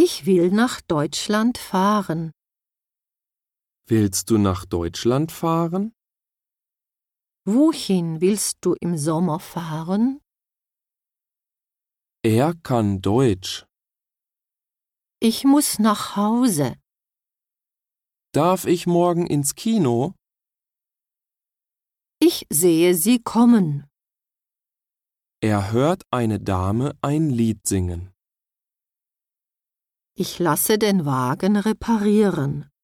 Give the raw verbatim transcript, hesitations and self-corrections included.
Ich will nach Deutschland fahren. Willst du nach Deutschland fahren? Wohin willst du im Sommer fahren? Er kann Deutsch. Ich muss nach Hause. Darf ich morgen ins Kino? Ich sehe sie kommen. Er hört eine Dame ein Lied singen. Ich lasse den Wagen reparieren.